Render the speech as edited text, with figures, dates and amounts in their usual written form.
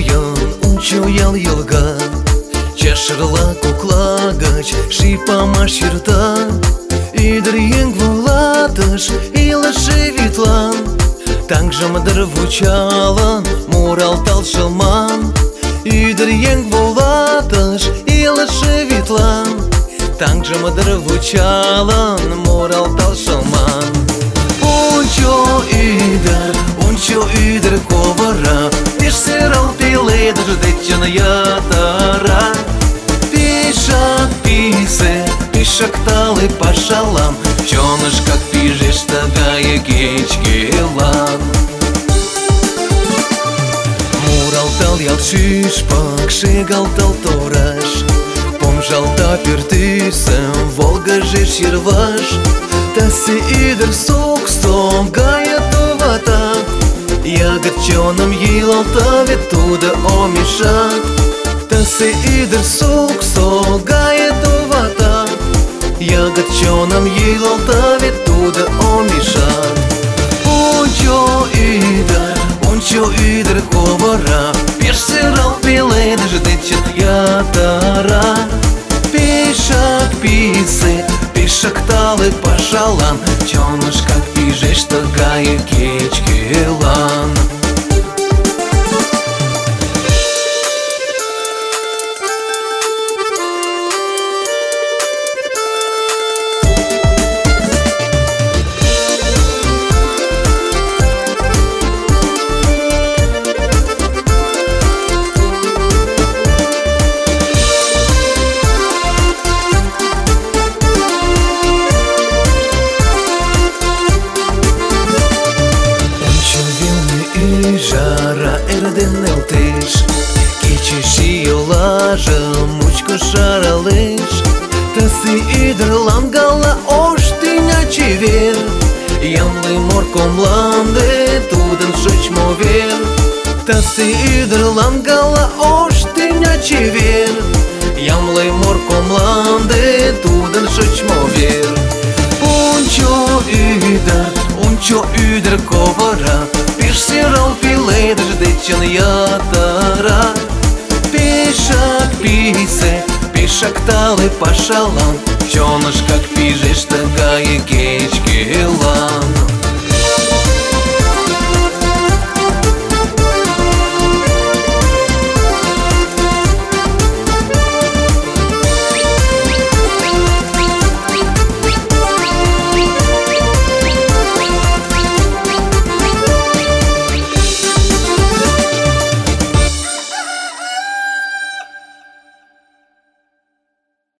район учуял елга, чашырла куклагач, шипама ширта. Идр ең вулатыш, илышы витлан, также мадыр вучалан, мурал талшылман. Идр ең вулатыш, илышы витлан, также мадыр вучалан, мурал талшылман. Унчо идр ковара, пеш сырал пиледр, дечен ятара. Пишак писе, пишак талы пашалам, чоныш как пижеш тагая кечкелан. Муралтал ял шишпак, шигалтал тораш, помжалта пиртысым, Волга жеш ерваш. Таси идр суксом гая тувата, ягод чоном елалта ветуда омешак. Таси идр суксом гая тувата, ягод чоном елалта ветуда омешак. Унчо идр ковара, пеш сырал пиледж дечет ятара. Пишак писы, пишак талы пашалан, чоныш как пижеш тагая кечкелан. Жара эрден элтеш, кечеши йолажы мучко шаралеш. Таси идр лангала ош тиня чевер, ямлы морком ланде тудын шочмо вер. Таси идр лангала ош тиня чевер, ямлы морком ланде тудын шочмо вер. Унчо идр ковара, пеш сырал пиледж дечен ятара. Пишак писе, пишак талы пашалан, чоныш как пижеш тагая